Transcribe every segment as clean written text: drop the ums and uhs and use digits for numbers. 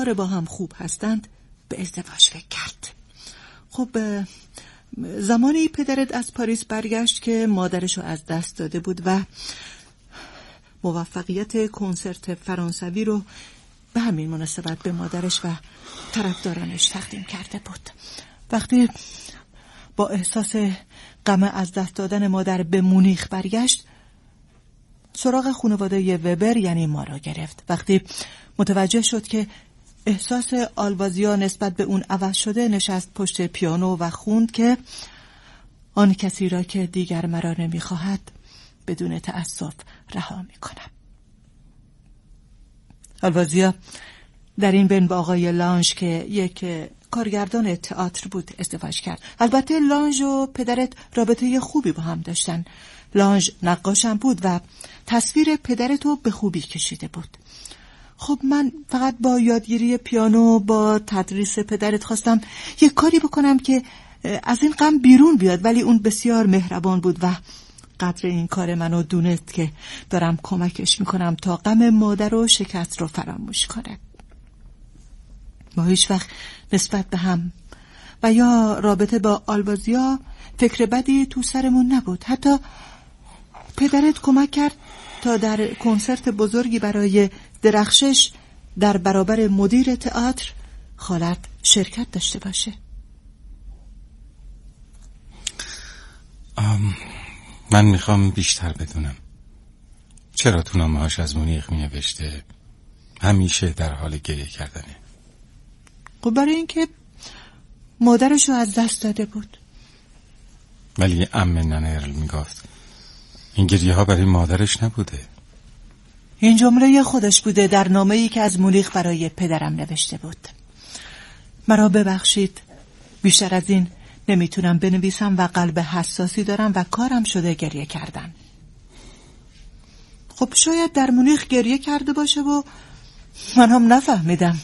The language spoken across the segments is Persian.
بار با هم خوب هستند به ازدواج فکر کرد. خب زمانی پدرت از پاریس برگشت که مادرشو از دست داده بود و موفقیت کنسرت فرانسوی رو به همین مناسبت به مادرش و طرفدارانش تقدیم کرده بود. وقتی با احساس غم از دست دادن مادر به مونیخ برگشت، سراغ خانواده وبر یعنی ما را گرفت. وقتی متوجه شد که احساس آلوازیا نسبت به اون عوض شده، نشست پشت پیانو و خوند که آن کسی را که دیگر مرا نمی‌خواهد بدون تأسف رها می‌کنم. آلوازیا در این بین با آقای لانژ که یک کارگردان تئاتر بود ازدواج کرد. البته لانژ و پدرت رابطه خوبی با هم داشتن. لانژ نقاشم بود و تصویر پدرتو به خوبی کشیده بود. خب من فقط با یادگیری پیانو، با تدریس پدرت خواستم یک کاری بکنم که از این غم بیرون بیاد، ولی اون بسیار مهربان بود و قدر این کار منو دونست که دارم کمکش میکنم تا غم مادر و شکست رو فراموش کنه. ما هیچ وقت نسبت به هم و یا رابطه با آلوازیا فکر بدی تو سرمون نبود. حتی پدرت کمک کرد تا در کنسرت بزرگی برای درخشش در برابر مدیر تئاتر خالت شرکت داشته باشه. من میخوام بیشتر بدونم چرا تو نامه‌هاش از مونیخ مینوشته همیشه در حال گریه کردنه. خب برای اینکه مادرشو از دست داده بود. ولی عمه نانرل میگفت این گریه ها برای مادرش نبوده. این جمله خودش بوده در نامه‌ای که از مونیخ برای پدرم نوشته بود. مرا ببخشید، بیشتر از این نمیتونم بنویسم و قلب حساسی دارم و کارم شده گریه کردن. خب شاید در مونیخ گریه کرده باشه و من هم نفهمیدم.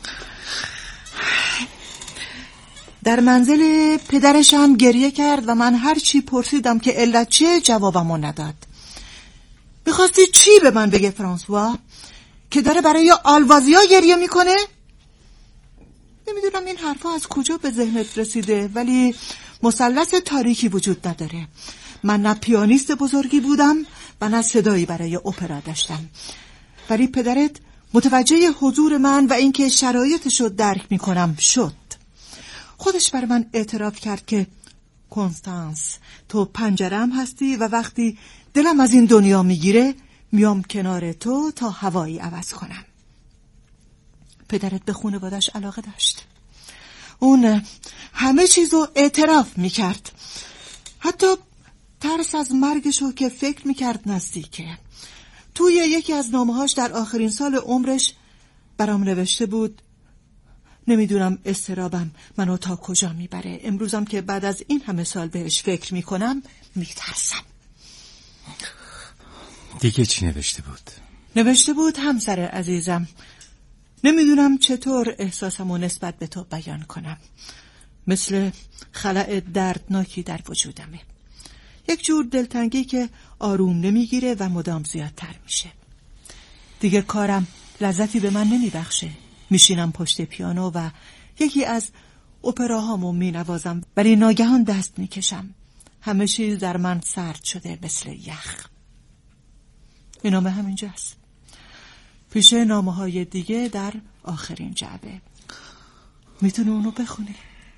در منزل پدرش هم گریه کرد و من هر چی پرسیدم که علت چیه جوابمو نداد. میخواستی چی به من بگه فرانسوا؟ که داره برای آلوازیا گریه میکنه؟ نمیدونم این حرفا از کجا به ذهنت رسیده، ولی مثلث تاریکی وجود نداره. من نه پیانیست بزرگی بودم و نه صدایی برای اپرا داشتم، ولی پدرت متوجه حضور من و اینکه شرایطشو درک میکنم شد. خودش بر من اعتراف کرد که کنستانس تو پنجره‌ام هستی و وقتی دلم از این دنیا میگیره میام کنار تو تا هوایی عوض کنم. پدرت به خانواده‌اش علاقه داشت. اون همه چیزو اعتراف میکرد، حتی ترس از مرگشو که فکر میکرد نزدیکه. توی یکی از نامه‌هاش در آخرین سال عمرش برام نوشته بود نمیدونم اضطرابم منو تا کجا میبره. امروزم که بعد از این همه سال بهش فکر میکنم میترسم. دیگه چی نوشته بود؟ نوشته بود همسر عزیزم، نمیدونم چطور احساسمو نسبت به تو بیان کنم. مثل خلأ دردناکی در وجودمه. یک جور دلتنگی که آروم نمیگیره و مدام زیادتر میشه. دیگه کارم لذتی به من نمیبخشه. میشینم پشت پیانو و یکی از اپراهامو مینوازم، ولی ناگهان دست میکشم. همه چیز در من سرد شده مثل یخ. این نامه همینجاست. پیش نامه‌های دیگه در آخرین جعبه. میتونی اونو بخونی.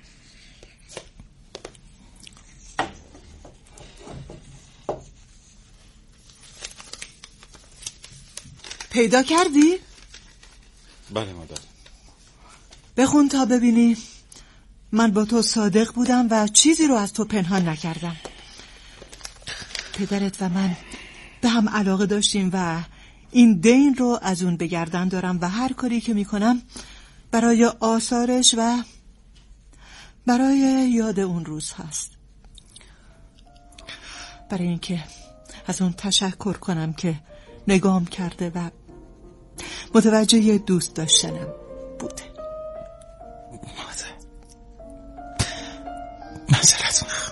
پیدا کردی؟ بله مادر. بخون تا ببینی. من با تو صادق بودم و چیزی رو از تو پنهان نکردم. پدرت و من به هم علاقه داشتیم و این دین رو از اون به گردن دارم و هر کاری که میکنم برای آثارش و برای یاد اون روز هست. برای اینکه از اون تشکر کنم که نگام کرده و متوجه دوست داشتنم بوده. معذرت میخوام.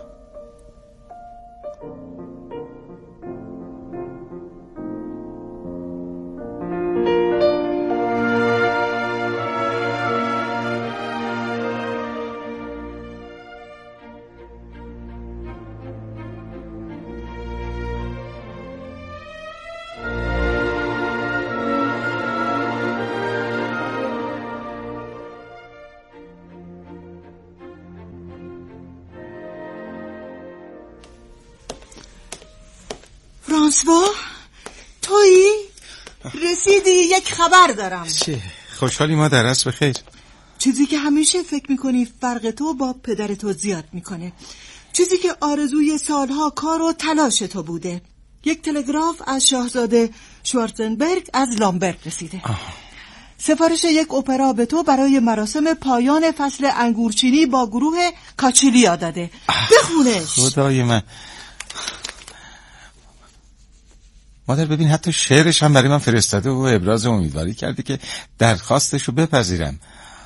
فرانسوا تویی؟ رسیدی؟ یک خبر دارم. چه خوشحالی مادر، است بخیر. چیزی که همیشه فکر میکنی فرق تو با پدر تو زیاد میکنه، چیزی که آرزوی سالها کار و تلاش تو بوده. یک تلگراف از شاهزاده شوارزنبرگ از لامبرگ رسیده. سفارش یک اپرا به تو برای مراسم پایان فصل انگورچینی با گروه کاچیلیا داده. بخونش. خدای من مادر، ببین حتی شعرش هم برای من فرستاده و ابراز امیدواری کرده که درخواستشو بپذیرم.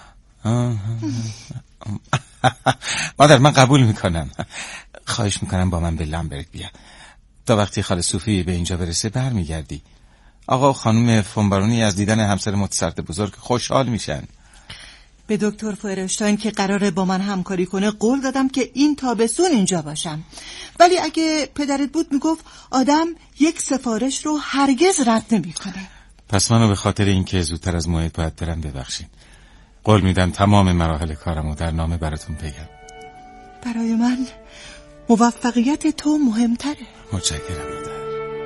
مادر من قبول میکنم. خواهش میکنم با من به لامبرگ بیا. تا وقتی خاله صوفی به اینجا برسه برمیگردی. آقا و خانم فونبارونی از دیدن همسر متسرد بزرگ خوشحال میشن. به دکتر فویرشتاین که قراره با من همکاری کنه قول دادم که این تابستون اینجا باشم. ولی اگه پدرت بود میگفت آدم یک سفارش رو هرگز رد نمیکنه. پس منو به خاطر اینکه زودتر از موعد باید برم ببخشید. قول میدم تمام مراحل کارمو در نامه براتون بگم. برای من موفقیت تو مهمتره. متشکرم مادر.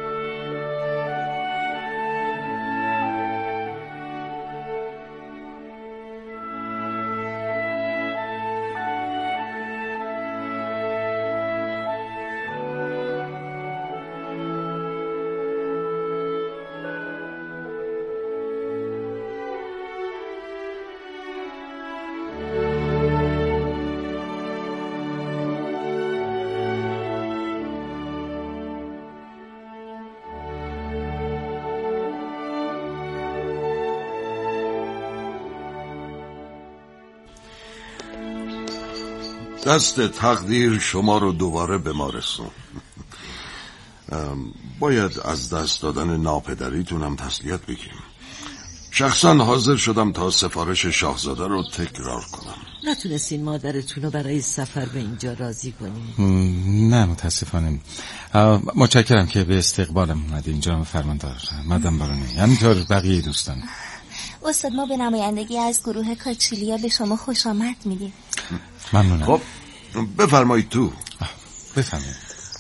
دست تقدیر شما رو دوباره به ما رسون. باید از دست دادن ناپدریتونم تسلیت بگیم. شخصا حاضر شدم تا سفارش شاهزاده رو تکرار کنم. نتونستین مادرتون رو برای سفر به اینجا راضی کنین؟ نه متاسفانه. متشکرم که به استقبالم اومدین اینجا فرماندار مدام بارونی، همینطور بقیه دوستان. استاد ما به نمایندگی از گروه کاچیلیا به شما خوش آمد میگیم. ممنونم. خب بفرمایید تو. بفرمایید.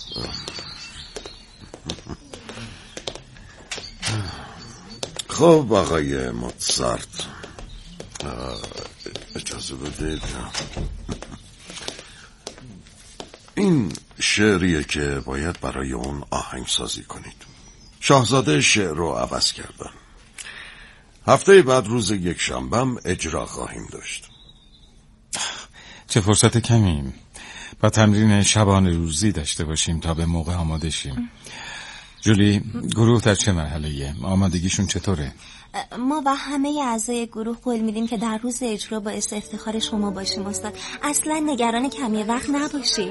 خب آقای موتسارت، اجازه بدید. این شعریه که باید برای اون آهنگسازی کنید. شاهزاده شعر رو عوض کردن. هفته بعد روز یکشنبه اجرا خواهیم داشت. چه فرصت کمی. با تمرین شبانه روزی داشته باشیم تا به موقع آماده شیم. جولی، گروه در چه مرحله‌ایه؟ آمادگیشون چطوره؟ ما و همه اعضای گروه قول میدیم که در روز اجرا باعث افتخار شما باشیم استاد. اصلا نگران کمی وقت نباشید.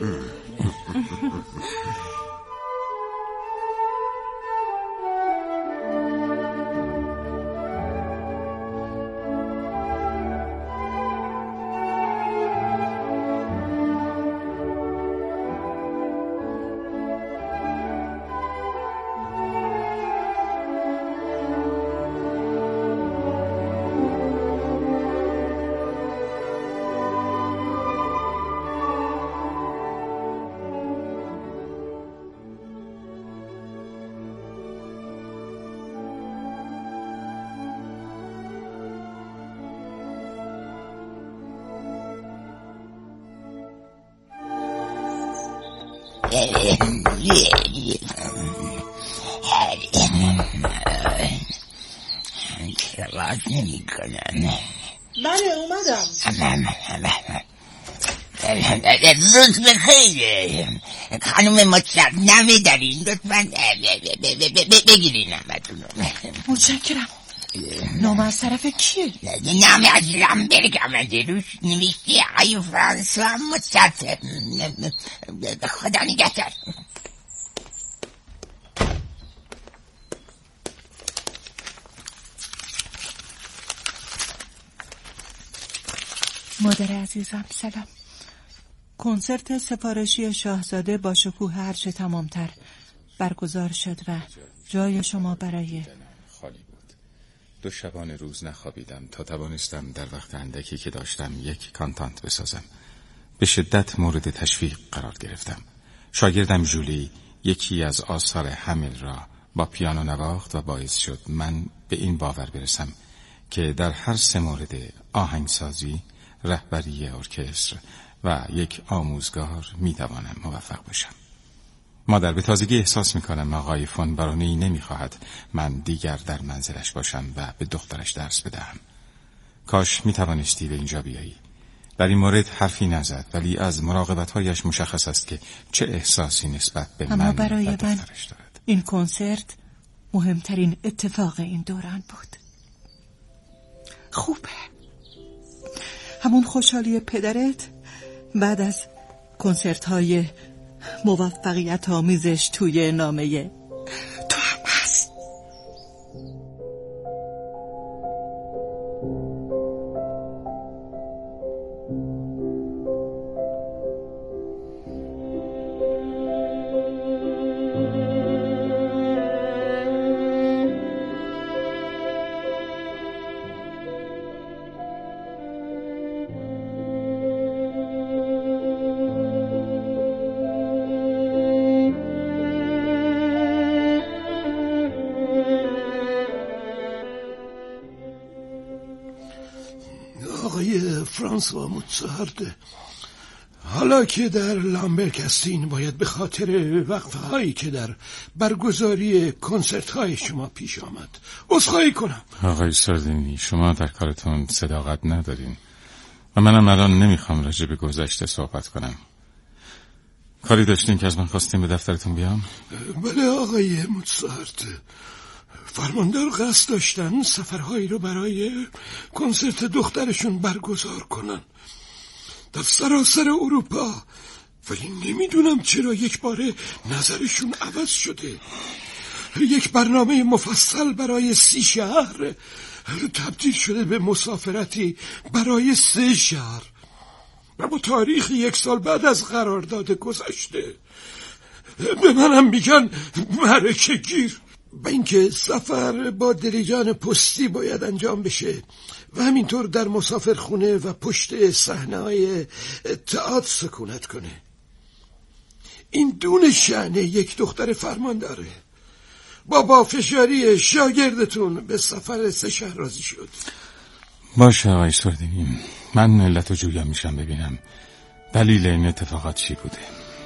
کلاس نمی کنن. بله اومدم. روز بخیره. خانم مطلق نمه دارین لطفا بگیرین نمتون. متشکرم. نام از طرف کیه؟ نامه از لامبرگ آمده، روش نوشته آقای فرانسوا مطلق. خدا نگهدار. مادر عزیزم سلام. کنسرت سفارشی شاهزاده با شکوه هرچه تمامتر برگزار شد و جای شما برای خالی بود. 2 شبانه روز نخوابیدم تا توانستم در وقت اندکی که داشتم یک کانتانت بسازم. به شدت مورد تشویق قرار گرفتم. شاگردم جولی یکی از آثار حمل را با پیانو نواخت و باعث شد من به این باور برسم که در هر 3 مورد آهنگسازی، رهبری ارکستر و یک آموزگار میتوانم موفق باشم. مادر، به تازگی احساس میکنم آقای فون بارونی نمیخواهد من دیگر در منزلش باشم و به دخترش درس بدهم. کاش میتوانستی به اینجا بیایی. در این مورد حرفی نزد، ولی از مراقبت‌هایش مشخص است که چه احساسی نسبت به من و دخترش دارد. این کنسرت مهمترین اتفاق این دوران بود. خوبه. همون خوشحالی پدرت بعد از کنسرت‌های موفقیت آمیزش توی نامه تو هم هست. آقای فرانسوا موتسارت، حالا که در لامبرگ هستین باید به خاطر وقفه هایی که در برگزاری کنسرت های شما پیش آمد عذرخواهی کنم. آقای ساردینی، شما در کارتون صداقت ندارین و منم الان نمیخوام راجع به گذشته صحبت کنم. کاری داشتین که از من خواستین به دفترتون بیام؟ بله آقای موتسارت، فرماندار قصد داشتن سفرهایی رو برای کنسرت دخترشون برگزار کنن در سراسر اروپا، ولی نمیدونم چرا یک باره نظرشون عوض شده. یک برنامه مفصل برای 30 شهر تبدیل شده به مسافرتی برای 3 شهر و با تاریخ 1 سال بعد از قرارداد گذشته. به منم میگن معرکه گیر. و اینکه سفر با دریجان پستی باید انجام بشه و همینطور در مسافرخونه و پشت صحنه‌های تئاتر سکونت کنه. این دون شأن یک دختر فرمانداره. با فشاری شاگردتون به سفر 3 شهر راضی شد. باشه آقای ساردینی، من علت رو جویا میشم ببینم دلیل این اتفاقات چی بوده.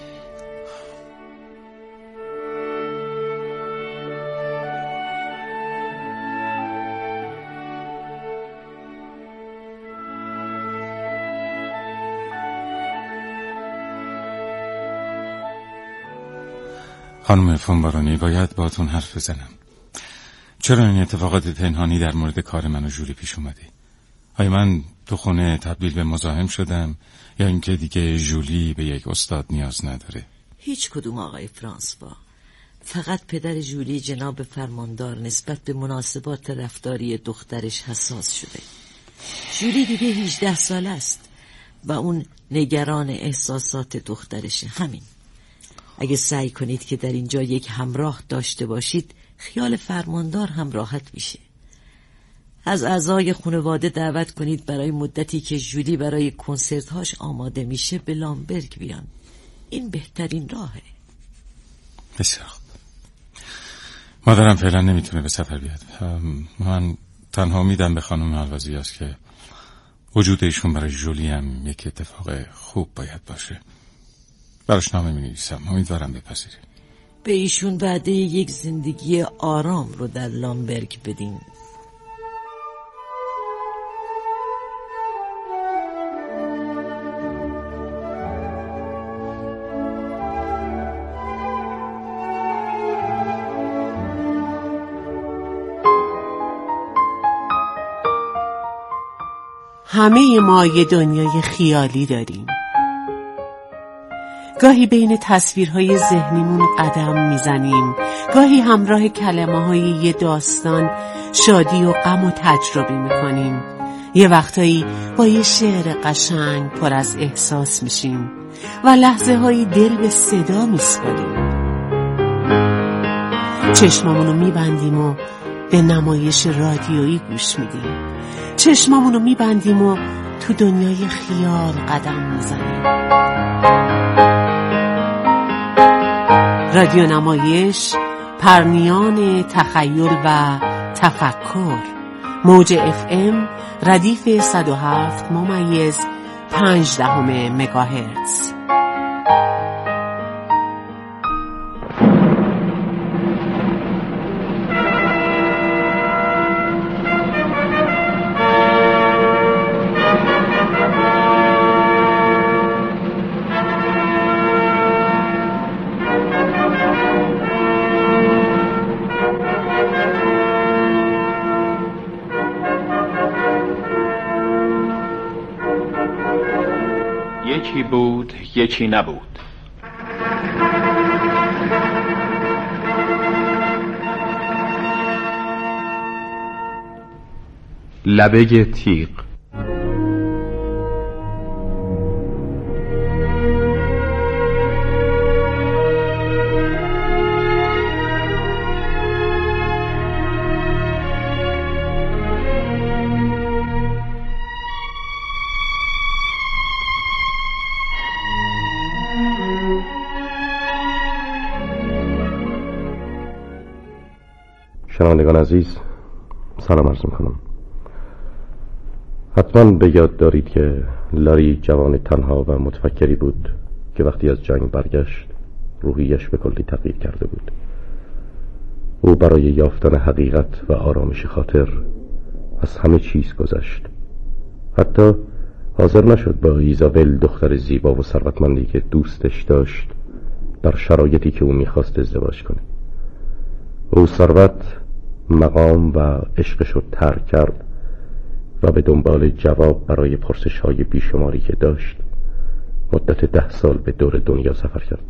خانم فون بارونی، باید باهاتون حرف بزنم. چرا این اتفاقات پنهانی در مورد کار من و جولی پیش اومده؟ آیا من تو خونه تبدیل به مزاحم شدم یا اینکه دیگه جولی به یک استاد نیاز نداره؟ هیچ کدوم آقای فرانسوا. فقط پدر جولی جناب فرماندار نسبت به مناسبات رفتاری دخترش حساس شده. جولی دیگه 18 ساله است و اون نگران احساسات دخترشه. همین. اگه سعی کنید که در اینجا یک همراه داشته باشید، خیال فرماندار هم راحت میشه. از اعضای خانواده دعوت کنید برای مدتی که جولی برای کنسرت‌هاش آماده میشه به لامبرگ بیان. این بهترین راهه. بسیار خوب. مادرم فعلا نمیتونه به سفر بیاد. من تنها امیدم به خانم هروازی است که وجود ایشون برای جولی هم یک اتفاق خوب باید باشه. براش نامه می‌نویسم، امیدوارم بپذیره. به ایشون وعده یک زندگی آرام رو در لامبرگ بدین. همه ما یه دنیای خیالی داریم. گاهی بین تصویرهای ذهنیمون قدم میزنیم، گاهی همراه کلمه‌های یه داستان شادی و غم و تجربه میکنیم. یه وقتایی با یه شعر قشنگ پر از احساس میشیم و لحظه هایی دل به صدا میسپاریم. چشمامونو میبندیم و به نمایش رادیویی گوش میدیم. چشمامونو میبندیم و تو دنیای خیال قدم میزنیم. رادیو نمایش پرنیان تخیل و تفکر، موج FM ردیف 107.5 مگاهرتز. یکی بود یکی نبود. لبه تیغ. شنوندگان عزیز، سلام عرض میکنم. حتما به یاد دارید که لاری جوان تنها و متفکری بود که وقتی از جنگ برگشت روحیش به کلی تغییر کرده بود. او برای یافتن حقیقت و آرامش خاطر از همه چیز گذشت. حتی حاضر نشد با ایزابل، دختر زیبا و ثروتمندی که دوستش داشت، در شرایطی که او میخواست ازدواج کنه. او ثروت، مقام و عشقش رو ترک کرد و به دنبال جواب برای پرسش‌های بیشماری که داشت مدت 10 سال به دور دنیا سفر کرد.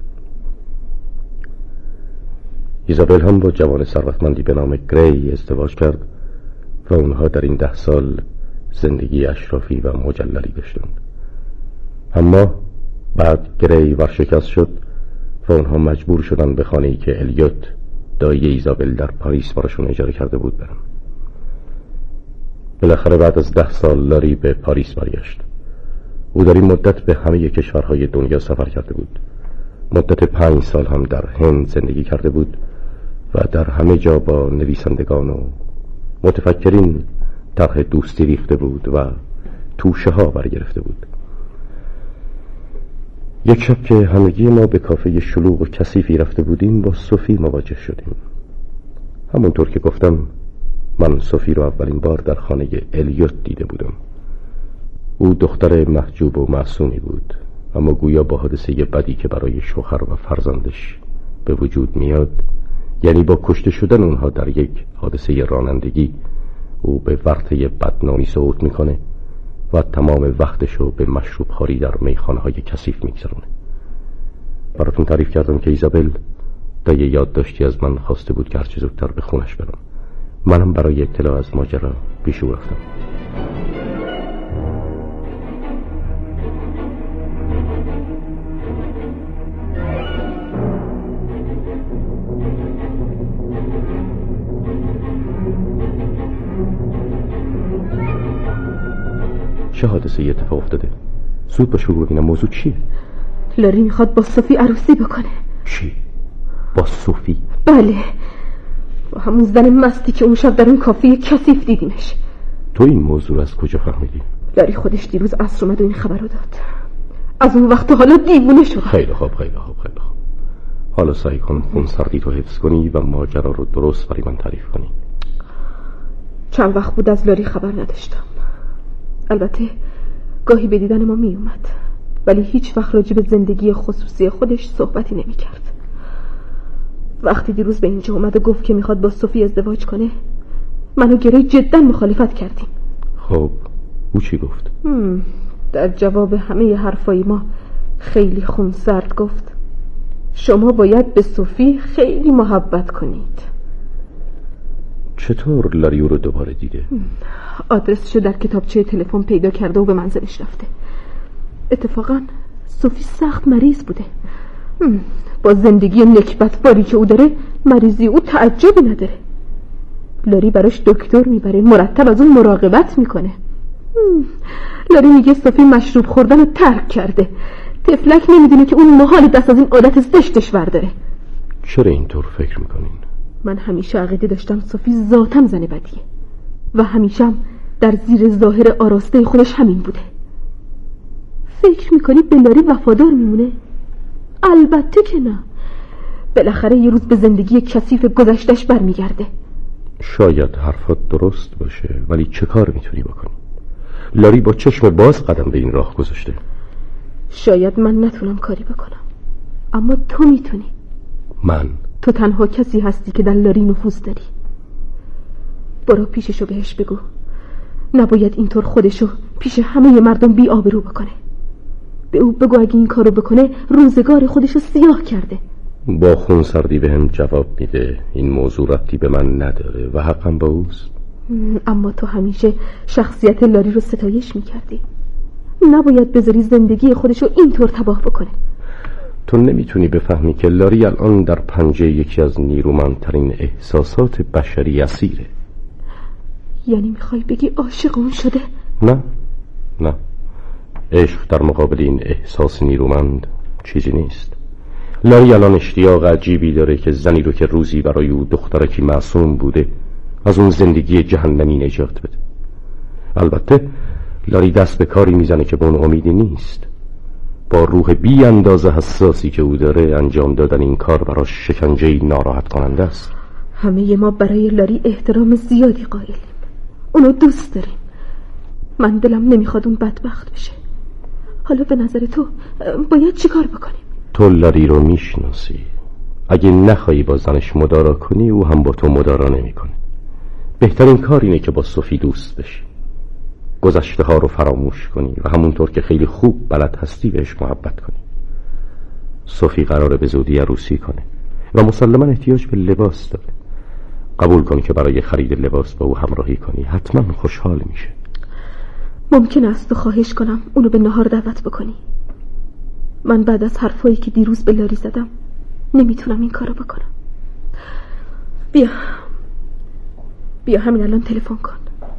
ایزابل هم با جوان ثروتمندی به نام گری ازدواج کرد و اونها در این 10 سال زندگی اشرافی و مجللی داشتند. اما بعد گری ورشکست شد و اونها مجبور شدن به خانه‌ای که الیوت دایی ایزابل در پاریس براشون اجاره کرده بود برن. بالاخره بعد از 10 سال لاری به پاریس برگشت. او در این مدت به همه کشورهای دنیا سفر کرده بود. مدت 5 سال هم در هند زندگی کرده بود و در همه جا با نویسندگان و متفکرین طرح دوستی ریخته بود و توشه ها برگرفته بود. یک شب که همگی ما به کافه شلوغ و کثیفی رفته بودیم با صوفی مواجه شدیم. همونطور که گفتم، من صوفی رو اولین بار در خانه الیوت دیده بودم. او دختر محجوب و معصومی بود، اما گویا با حادثه بدی که برای شوهر و فرزندش به وجود میاد، یعنی با کشته شدن اونها در یک حادثه رانندگی، او به ورطه بدنامی صعود میکنه و تمام وقتشو به مشروب خوری در میخانه‌های کثیف میگذرونه. براتون تعریف کردم که ایزابل تا یه یادداشتی از من خواسته بود که هرچه زودتر به خونش برم. منم برای اطلاع از ماجرا پیش او رفتم. چه حادثه اتفاق افتاده؟ زود باش بگو ببینم موضوع چیه؟ لاری میخواد با صوفی عروسی بکنه. چی؟ با صوفی؟ بله، با همون زن مستی که اون شب در اون کافه کثیف دیدیمش. تو این موضوع از کجا فهمیدی؟ لاری خودش دیروز عصر اومد و این خبر رو داد. از اون وقت حالا دیوونه شد. خیلی خوب. حالا سعی کن خونسردی تو حفظ کنی و ماجرا رو درست برای من تعریف کنی. چند وقت بود از لاری خبر نداشتم. البته گاهی به دیدن ما می اومد، ولی هیچ وقت راجع به زندگی خصوصی خودش صحبتی نمی کرد. وقتی دیروز به اینجا اومد و گفت که میخواد با صوفی ازدواج کنه، من و گری جدا مخالفت کردیم. خب او چی گفت؟ در جواب همه حرفای ما خیلی خونسرد گفت شما باید به صوفی خیلی محبت کنید. چطور لاریو رو دوباره دیده؟ آدرسشو در کتابچه تلفن پیدا کرده و به منزلش رفته. اتفاقا صوفی سخت مریض بوده. با زندگی نکبتباری که او داره مریضی او تعجبی نداره. لاری براش دکتر میبره، مرتب از اون مراقبت میکنه. لاری میگه صوفی مشروب خوردن رو ترک کرده. تفلک نمیدونه که اون محال دست از این عادت زشتش برداره. چرا اینطور فکر میکنین؟ من همیشه عقیده داشتم صوفی ذاتم زن بدیه و همیشه هم در زیر ظاهر آراسته خودش همین بوده. فکر میکنی به لاری وفادار میمونه؟ البته که نه. بالاخره یه روز به زندگی کثیف گذشتش برمیگرده. شاید حرفات درست باشه، ولی چه کار میتونی بکنی؟ لاری با چشم باز قدم به این راه گذاشته. شاید من نتونم کاری بکنم، اما تو میتونی. من؟ تو تنها کسی هستی که در لاری نفوذ داری. برو پیششو بهش بگو نباید اینطور خودشو پیش همه مردم بی آبرو بکنه. به او بگو اگه این کارو بکنه روزگار خودشو سیاه کرده. با خونسردی به هم جواب میده این موضوع ربطی به من نداره و حقم با اوست. اما تو همیشه شخصیت لاری رو ستایش میکردی. نباید بذاری زندگی خودشو اینطور تباه بکنه. تو نمیتونی بفهمی که لاری الان در پنجه یکی از نیرومندترین احساسات بشری اسیره. یعنی میخوای بگی عاشق اون شده؟ نه عشق در مقابل این احساس نیرومند چیزی نیست. لاری الان اشتیاق عجیبی داره که زنی رو که روزی برای او دخترکی معصوم بوده از اون زندگی جهنمی نجات بده. البته لاری دست به کاری میزنه که به اون امیدی نیست. با روح بی اندازه حساسی که او داره انجام دادن این کار براش شکنجه‌ای ناراحت کننده است. همه ما برای لاری احترام زیادی قائلیم. اونو دوست داریم. من دلم نمیخواد اون بدبخت بشه. حالا به نظر تو باید چی کار بکنیم؟ تو لاری رو میشناسی. اگه نخوایی با زنش مدارا کنی او هم با تو مدارا نمیکنه. بهترین کار اینه که با صوفی دوست بشی، گذشته ها رو فراموش کنی و همونطور که خیلی خوب بلد هستی بهش محبت کنی. صوفی قراره به زودی عروسی کنه و مسلما احتیاج به لباس داره. قبول کن که برای خرید لباس با او همراهی کنی، حتما خوشحال میشه. ممکن است تو خواهش کنم اونو به نهار دعوت بکنی. من بعد از حرفایی که دیروز به لاری زدم نمیتونم این کارو بکنم. بیا همین الان تلفن کن.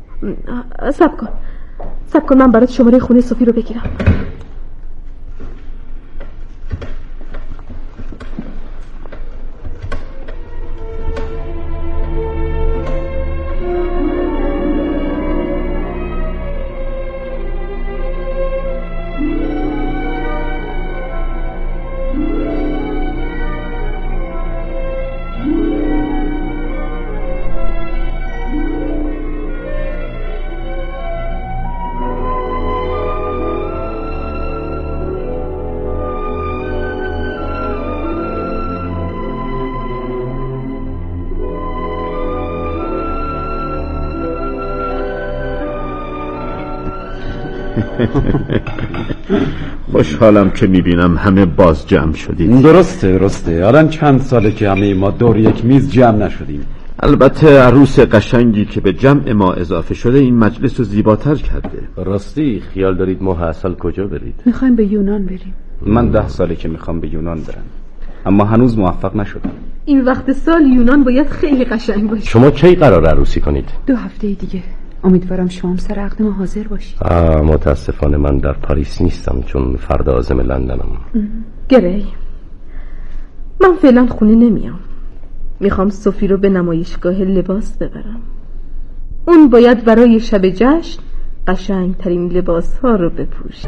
صبر کن من برات شماره خونه صوفی رو بگیرم. خوشحالم که میبینم همه باز جمع شدید. درسته الان چند ساله که همه ما دور یک میز جمع نشدیم. البته عروس قشنگی که به جمع ما اضافه شده این مجلس رو زیباتر کرده. راستی خیال دارید ماه عسل کجا برید؟ میخوایم به یونان بریم. من 10 ساله که میخوام به یونان برم، اما هنوز موفق نشدم. این وقت سال یونان باید خیلی قشنگ باشه. شما کی قرار عروسی کنید؟ 2 هفته دیگه. امیدوارم شما هم سر عقد ما حاضر باشید. متاسفانه من در پاریس نیستم چون فردا عازم لندنم. گری من فعلا خونه نمیام. میخوام صوفی رو به نمایشگاه لباس ببرم. اون باید برای شب جشن قشنگ ترین لباس ها رو بپوشه.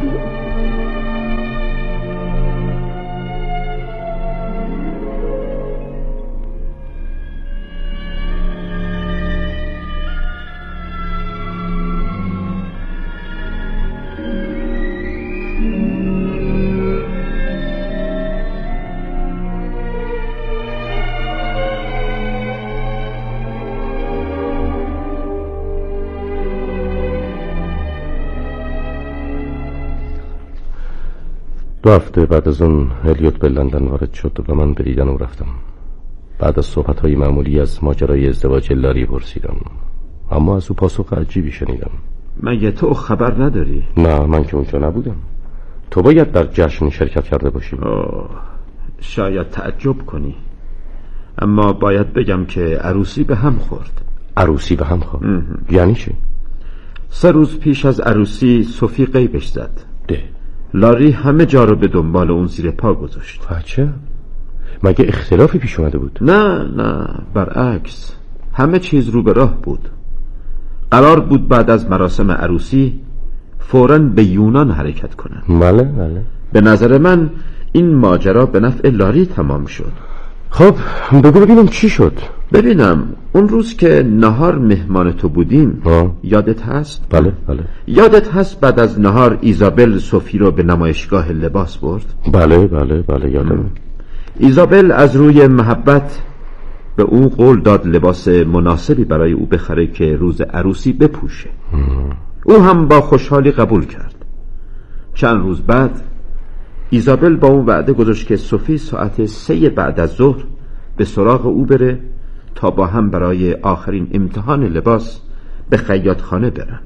دو هفته بعد از اون الیوت به لندن وارد شد و من به دیدن او رفتم. بعد از صحبت‌های معمولی از ماجرای ازدواج لاری پرسیدم، اما از او پاسخ عجیبی شنیدم. مگه تو خبر نداری؟ نه من که اونجا نبودم. تو باید در جشن شرکت کرده باشی. شاید تعجب کنی، اما باید بگم که عروسی به هم خورد. عروسی به هم خورد؟ یعنی چی؟ 3 روز پیش از عروسی صوفی غیبش زد. ده. لاری همه جا رو به دنبال اون زیر پا گذاشت. بچه؟ مگه اختلافی پیش اومده بود؟ نه برعکس، همه چیز رو به راه بود. قرار بود بعد از مراسم عروسی فوراً به یونان حرکت کنن. بله. به نظر من این ماجرا به نفع لاری تمام شد. خب بگو ببینم چی شد. ببینم اون روز که نهار مهمان تو بودیم یادت هست؟ بله. یادت هست بعد از نهار ایزابل صوفی رو به نمایشگاه لباس برد؟ بله یادم. ایزابل از روی محبت به او قول داد لباس مناسبی برای او بخره که روز عروسی بپوشه. او هم با خوشحالی قبول کرد. چند روز بعد ایزابل با اون وعده گذاشت که صوفی ساعت 3 بعد از ظهر به سراغ او بره تا با هم برای آخرین امتحان لباس به خیاطخانه برن.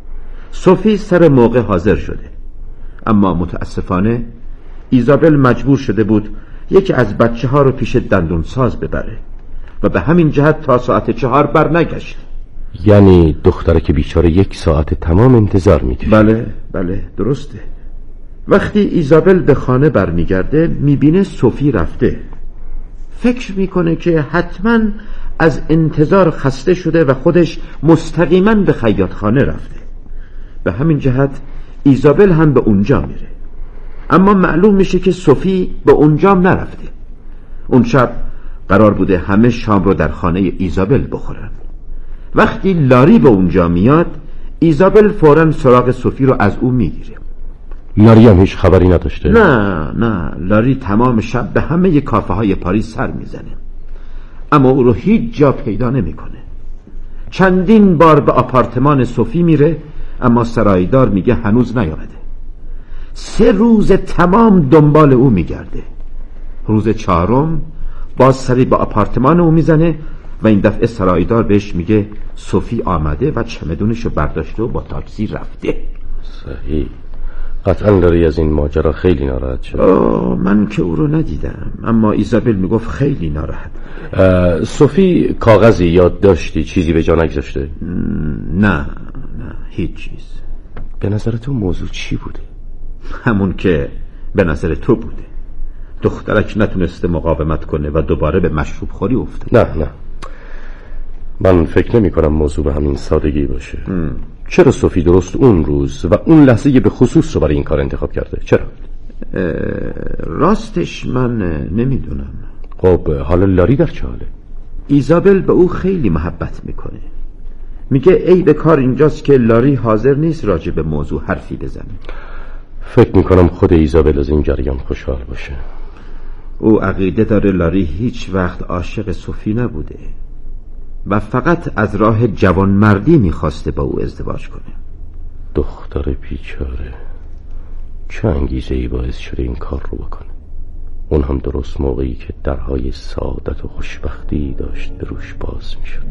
صوفی سر موقع حاضر شده، اما متاسفانه ایزابل مجبور شده بود یکی از بچه ها رو پیش دندون ساز ببره و به همین جهت تا ساعت 4 بر نگشت. یعنی دختره که بیچاره 1 ساعت تمام انتظار میکشه. بله درسته. وقتی ایزابل به خانه برمیگرده میبینه صوفی رفته. فکر میکنه که حتما از انتظار خسته شده و خودش مستقیما به خیاطخانه رفته. به همین جهت ایزابل هم به اونجا میره، اما معلوم میشه که صوفی به اونجا نرفته. اون شب قرار بوده همه شام رو در خانه ایزابل بخورن. وقتی لاری به اونجا میاد ایزابل فوراً سراغ صوفی رو از او میگیره. لاری هم هیچ خبری نداشته؟ نه لاری تمام شب به همه کافه های پاریس سر میزنه، اما او رو هیچ جا پیدا نمیکنه. چندین بار به آپارتمان صوفی میره، اما سرایدار میگه هنوز نیامده. 3 روز تمام دنبال او میگرده. روز 4 باز سری به آپارتمان او میزنه و این دفعه سرایدار بهش میگه صوفی آمده و چمدونشو برداشته و با تاکسی رفته. صحیح. قطعا لاری از این ماجرا خیلی ناراحت شد. من که او رو ندیدم، اما ایزابل میگفت خیلی ناراحت. صوفی کاغذی یاد داشتی چیزی به جا نگذاشته؟ نه هیچ چیز. به نظر تو موضوع چی بوده؟ همون که به نظر تو بوده. دخترک نتونسته مقاومت کنه و دوباره به مشروب خوری افتاد. نه من فکر نمی کنم موضوع به همین سادگی باشه. چرا صوفی درست اون روز و اون لحظه به خصوص رو برای این کار انتخاب کرده؟ چرا؟ راستش من نمیدونم. خب حالا لاری در چه حاله؟ ایزابل به او خیلی محبت میکنه. میگه ای به کار اینجاست که لاری حاضر نیست راجع به موضوع حرفی بزنه. فکر میکنم خود ایزابل از این جریان خوشحال باشه. او عقیده داره لاری هیچ وقت عاشق صوفی نبوده و فقط از راه جوانمردی میخواسته با او ازدواج کنه. دختر بیچاره چه انگیزه‌ای باعث شده این کار رو بکنه؟ اون هم درست موقعی که درهای سعادت و خوشبختی داشت به روش باز میشد.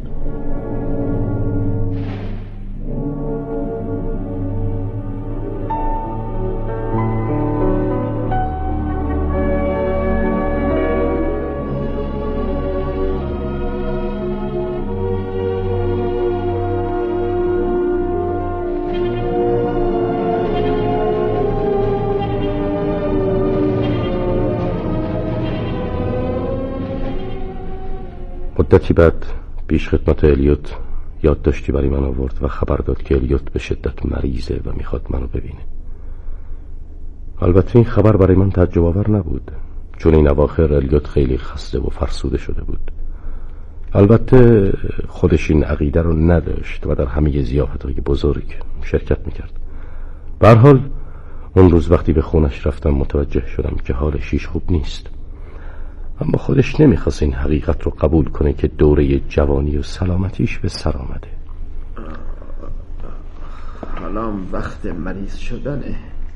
مدتی بعد پیش خدمت الیوت یادداشتی برای من آورد و خبر داد که الیوت به شدت مریضه و میخواد منو ببینه. البته این خبر برای من تعجب آور نبود، چون این اواخر الیوت خیلی خسته و فرسوده شده بود. البته خودش این عقیده رو نداشت و در همه ضیافت‌های بزرگ شرکت میکرد. به هر حال اون روز وقتی به خونش رفتم متوجه شدم که حالش هیچ خوب نیست، اما خودش نمیخواست این حقیقت رو قبول کنه که دوره جوانی و سلامتیش به سر آمده. حالا وقت مریض شدنه.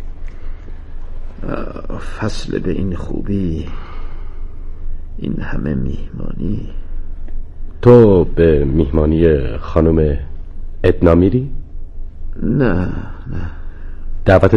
فصل به این خوبی، این همه میهمانی. تو به میهمانی خانم ادنا میری؟ نه دعوت